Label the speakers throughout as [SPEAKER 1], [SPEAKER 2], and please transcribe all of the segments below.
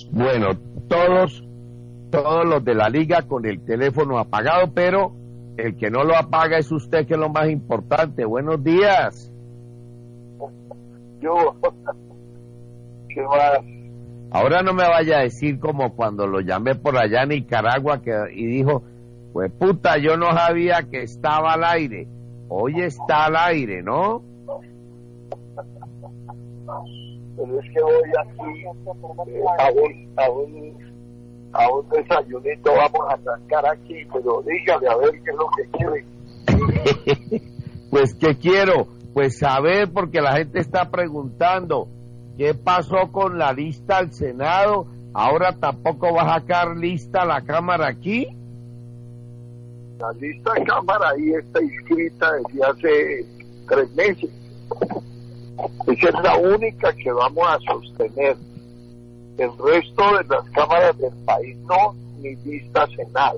[SPEAKER 1] Bueno, todos los de la liga con el teléfono apagado, pero el que no lo apaga es usted, que es lo más importante. Buenos días.
[SPEAKER 2] Yo, ¿qué más?
[SPEAKER 1] Ahora no me vaya a decir como cuando lo llamé por allá en Nicaragua y dijo, pues puta, yo no sabía que estaba al aire. Hoy está al aire, ¿no?
[SPEAKER 2] Pero es que voy aquí a un desayunito, vamos a arrancar aquí, pero dígale a ver qué es lo que quiere.
[SPEAKER 1] Pues, ¿qué quiero? Pues saber, porque la gente está preguntando, ¿qué pasó con la lista al Senado? ¿Ahora tampoco va a sacar lista la Cámara aquí?
[SPEAKER 2] La lista de Cámara ahí está inscrita desde hace 3 meses. Esa es la única que vamos a sostener. El resto de las cámaras del país no, ni lista Senado.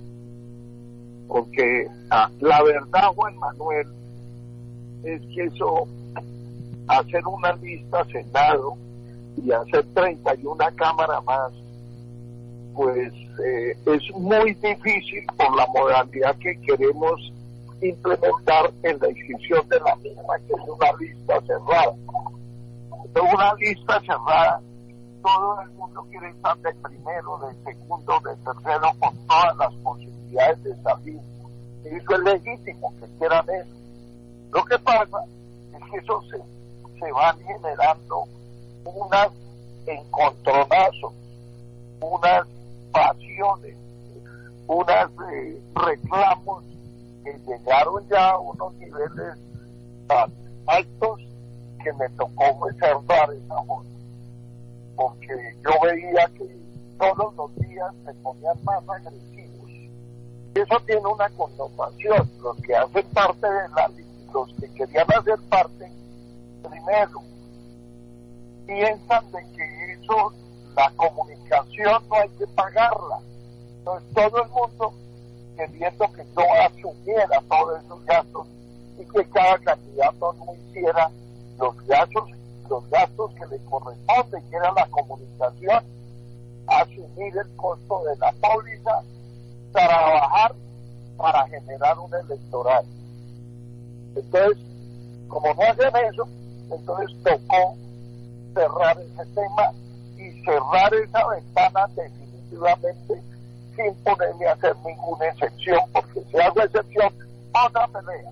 [SPEAKER 2] Porque la verdad, Juan Manuel, es que eso, hacer una lista Senado y hacer 31 cámaras más, pues es muy difícil por la modalidad que queremos implementar en la inscripción de la misma, que es una lista cerrada. Entonces, una lista cerrada, todo el mundo quiere estar de primero, de segundo, de tercero, con todas las posibilidades de salir. Y eso es legítimo, que quieran eso. Lo que pasa es que eso se van generando unas encontronazos, unas pasiones, unas reclamos que llegaron ya a unos niveles tan altos que me tocó cerrar esa joda, porque yo veía que todos los días se ponían más agresivos. Eso tiene una connotación. Los que hacen parte de los que querían hacer parte, primero, piensan de que eso, la comunicación no hay que pagarla. Entonces todo el mundo queriendo que no asumiera todos esos gastos y que cada candidato no hiciera los gastos que le corresponden, que era la comunicación, asumir el costo de la póliza, trabajar para generar un electoral. Entonces, como no hacen eso, entonces tocó cerrar ese tema y cerrar esa ventana definitivamente, sin ponerme a hacer ninguna excepción, porque si hago excepción, otra pelea.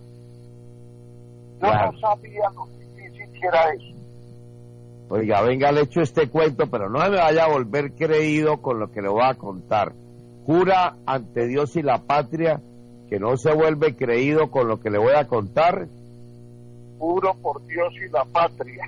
[SPEAKER 2] Yo no sabía lo difícil que era eso.
[SPEAKER 1] Oiga, venga, le echo este cuento, pero no me vaya a volver creído con lo que le voy a contar. Jura ante Dios y la patria que no se vuelve creído con lo que le voy a contar.
[SPEAKER 2] Juro por Dios y la patria.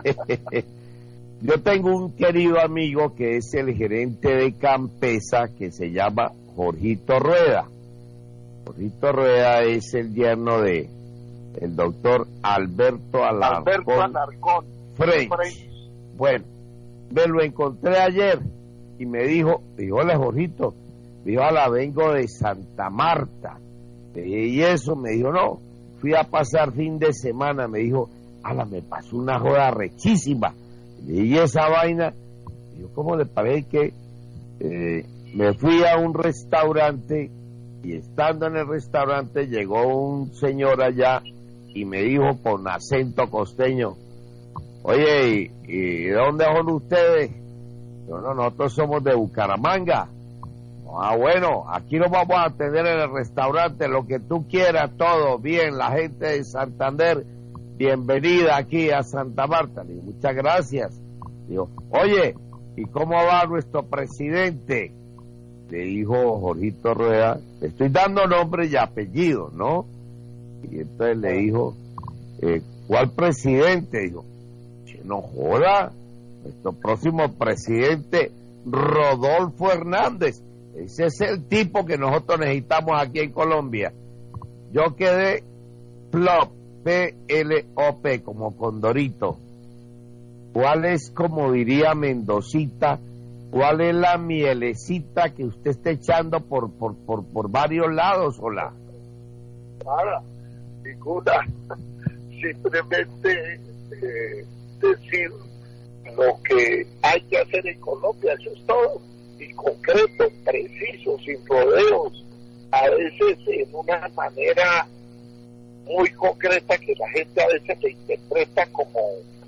[SPEAKER 1] Yo tengo un querido amigo que es el gerente de Campesa, que se llama Jorgito Rueda. Jorgito Rueda es el yerno de el doctor Alberto Alarcón Freixo. Bueno, me lo encontré ayer y me dijo, hola Jorgito, me dijo, hola, vengo de Santa Marta. Y eso, me dijo, no, fui a pasar fin de semana, me dijo, me pasó una joda rechísima. Y esa vaina, yo, ¿cómo le parece que me fui a un restaurante y estando en el restaurante llegó un señor allá y me dijo con acento costeño, oye, ¿y de dónde son ustedes? Yo, no, nosotros somos de Bucaramanga. Bueno, aquí nos vamos a atender en el restaurante, lo que tú quieras, todo bien, la gente de Santander, bienvenida aquí a Santa Marta. Le digo, muchas gracias. Digo, oye, ¿y cómo va nuestro presidente? Le dijo Jorgito Rueda, le estoy dando nombre y apellido, ¿no? Y entonces le dijo, ¿cuál presidente? Dijo, no joda, nuestro próximo presidente, Rodolfo Hernández. Ese es el tipo que nosotros necesitamos aquí en Colombia. Yo quedé plop, P-L-O-P, como Condorito. ¿Cuál es, como diría Mendocita, cuál es la mielecita que usted está echando por varios lados, hola?
[SPEAKER 2] Nada, ninguna. Simplemente decir lo que hay que hacer en Colombia, eso es todo, y concreto, preciso, sin rodeos, a veces en una manera muy concreta que la gente a veces se interpreta como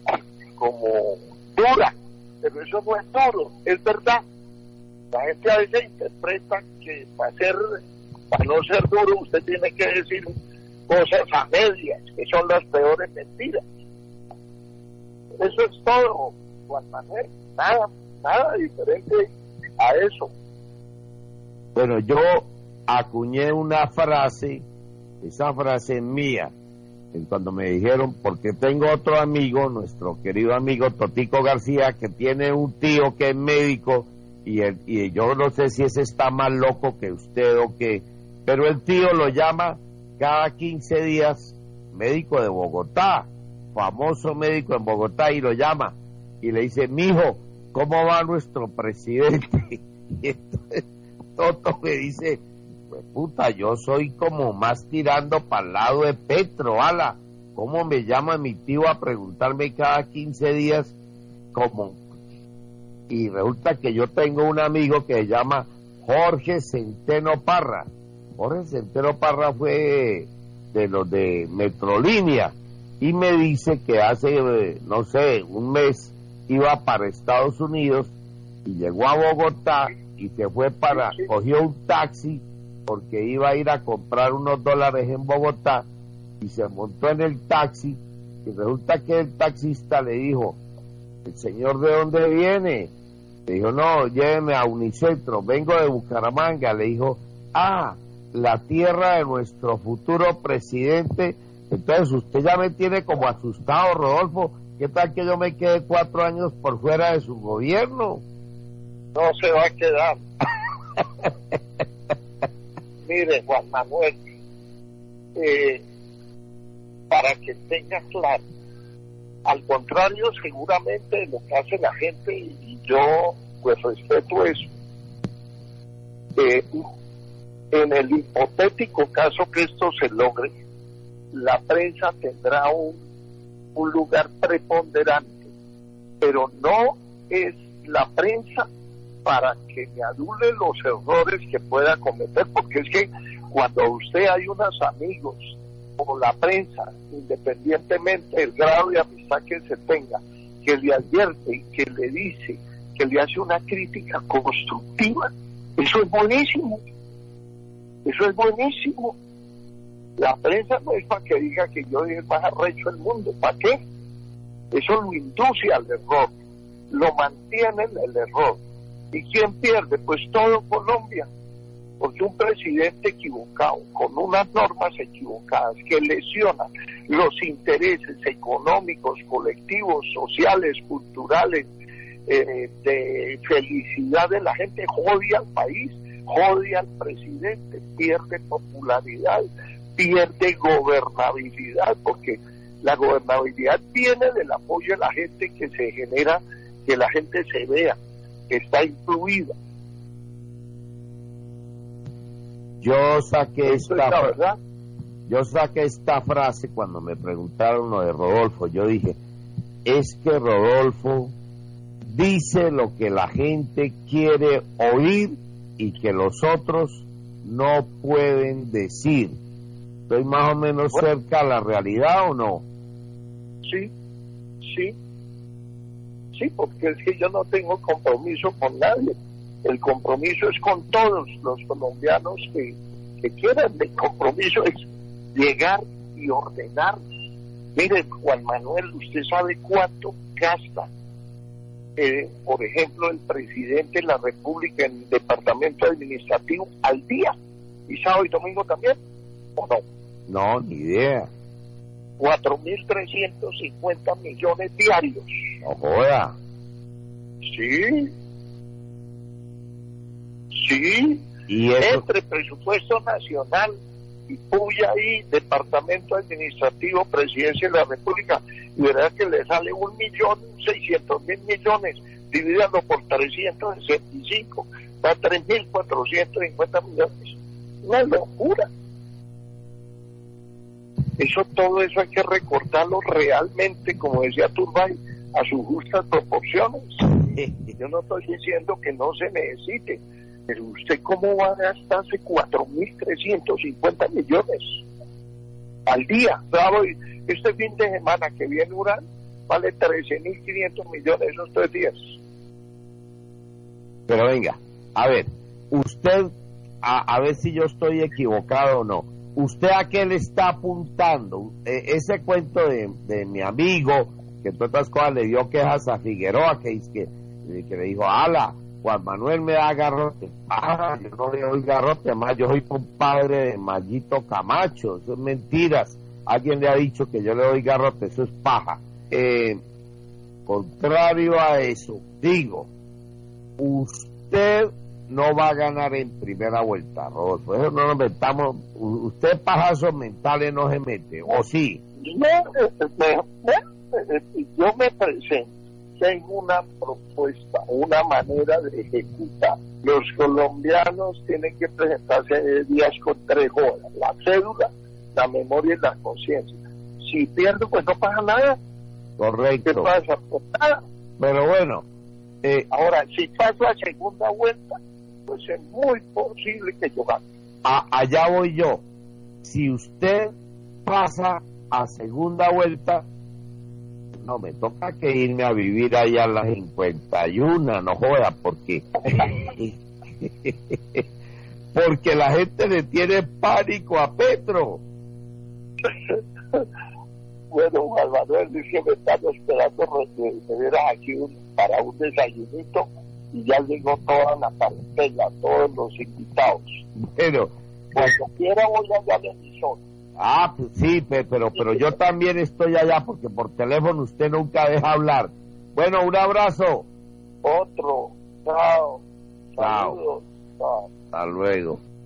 [SPEAKER 2] dura, pero eso no es duro, es verdad. La gente a veces interpreta que para no ser duro usted tiene que decir cosas a medias, que son las peores mentiras. Eso es todo, Juan Manuel, nada diferente a eso.
[SPEAKER 1] Bueno, yo acuñé una frase, esa frase es mía, cuando me dijeron, porque tengo otro amigo, nuestro querido amigo Totico García, que tiene un tío que es médico, y yo no sé si ese está más loco que usted o qué, pero el tío lo llama cada 15 días, médico de Bogotá, famoso médico en Bogotá, y lo llama y le dice: mijo, ¿cómo va nuestro presidente? Y entonces Toto me dice: pues puta, yo soy como más tirando para el lado de Petro, ala, ¿cómo me llama mi tío a preguntarme cada 15 días cómo? Y resulta que yo tengo un amigo que se llama Jorge Centeno Parra. Jorge Centeno Parra fue de los de Metrolínea, y me dice que hace, no sé, un mes iba para Estados Unidos y llegó a Bogotá y se fue cogió un taxi porque iba a ir a comprar unos dólares en Bogotá, y se montó en el taxi, y resulta que el taxista le dijo: ¿el señor de dónde viene? Le dijo: no, lléveme a Unicentro, vengo de Bucaramanga. Le dijo: ah, la tierra de nuestro futuro presidente. Entonces usted ya me tiene como asustado, Rodolfo. ¿Qué tal que yo me quede 4 años por fuera de su gobierno?
[SPEAKER 2] No se va a quedar. Mire, Juan Manuel, para que tenga claro, al contrario seguramente de lo que hace la gente, y yo pues respeto eso, en el hipotético caso que esto se logre, la prensa tendrá un lugar preponderante, pero no es la prensa para que me adule los errores que pueda cometer, porque es que cuando usted hay unos amigos o la prensa, independientemente del grado de amistad que se tenga, que le advierte, que le dice, que le hace una crítica constructiva, eso es buenísimo. Eso es buenísimo. La prensa no es para que diga que yo soy el más arrecho del mundo. ¿Para qué? Eso lo induce al error, lo mantiene en el error. ¿Y quién pierde? Pues todo Colombia. Porque un presidente equivocado, con unas normas equivocadas que lesionan los intereses económicos, colectivos, sociales, culturales, de felicidad de la gente, jode al país, jode al presidente, pierde popularidad, pierde gobernabilidad, porque la gobernabilidad viene del apoyo de la gente, que se genera, que la gente se vea, que está incluida.
[SPEAKER 1] Yo saqué esta frase cuando me preguntaron lo de Rodolfo. Yo dije: es que Rodolfo dice lo que la gente quiere oír y que los otros no pueden decir. ¿Estoy más o menos cerca a la realidad o no?
[SPEAKER 2] Sí, porque es que yo no tengo compromiso con nadie. El compromiso es con todos los colombianos que quieran. El compromiso es llegar y ordenar. Mire, Juan Manuel, usted sabe cuánto gasta, por ejemplo, el presidente de la República en el departamento administrativo al día, y sábado y domingo también, ¿o no?
[SPEAKER 1] No, ni idea.
[SPEAKER 2] 4.350 millones diarios.
[SPEAKER 1] No joda.
[SPEAKER 2] Sí.
[SPEAKER 1] ¿Y eso?
[SPEAKER 2] Entre presupuesto nacional y puya ahí, departamento administrativo, presidencia de la República, y verá que le sale 1.600.000 millones, divídalo por 365, da 3.450 millones. Una locura. Todo eso hay que recortarlo realmente, como decía Turbay, a sus justas proporciones. Yo no estoy diciendo que no se necesite, pero usted cómo va a gastarse 4.350 millones al día. Claro, este fin de semana que viene Urán vale 13.500 millones esos 3 días.
[SPEAKER 1] Pero venga, a ver, usted, a ver si yo estoy equivocado o no. ¿Usted a qué le está apuntando? Ese cuento de mi amigo, que entre otras cosas le dio quejas a Figueroa, que le dijo, ala, Juan Manuel me da garrote. Ah, yo no le doy garrote, además yo soy compadre de Mayito Camacho. Eso es mentiras. Alguien le ha dicho que yo le doy garrote, eso es paja. Contrario a eso, digo, usted no va a ganar en primera vuelta, Rodolfo. Eso no nos metamos. Usted pajazos mentales no se mete, ¿o sí?
[SPEAKER 2] Yo me presento, tengo una propuesta, una manera de ejecutar. Los colombianos tienen que presentarse días con 3 horas: la cédula, la memoria y la conciencia. Si pierdo, pues no pasa nada.
[SPEAKER 1] Correcto.
[SPEAKER 2] ¿Qué pasa? Pues nada.
[SPEAKER 1] Pero bueno,
[SPEAKER 2] ahora, si paso a segunda vuelta, pues es muy posible que yo gane.
[SPEAKER 1] Allá voy yo. Si usted pasa a segunda vuelta, no, me toca que irme a vivir allá a las 51, no joda, porque porque la gente le tiene pánico a Petro.
[SPEAKER 2] Bueno, Juan Manuel, dice que me están esperando me vieras aquí para un desayunito, y ya llegó toda la parentela, todos los invitados.
[SPEAKER 1] Bueno,
[SPEAKER 2] cuando quiera voy allá a la emisora.
[SPEAKER 1] Pues sí, pero yo también estoy allá, porque por teléfono usted nunca deja hablar. Bueno, un abrazo.
[SPEAKER 2] Otro. Chao.
[SPEAKER 1] Chao.
[SPEAKER 2] Saludos. Chao.
[SPEAKER 1] Hasta luego.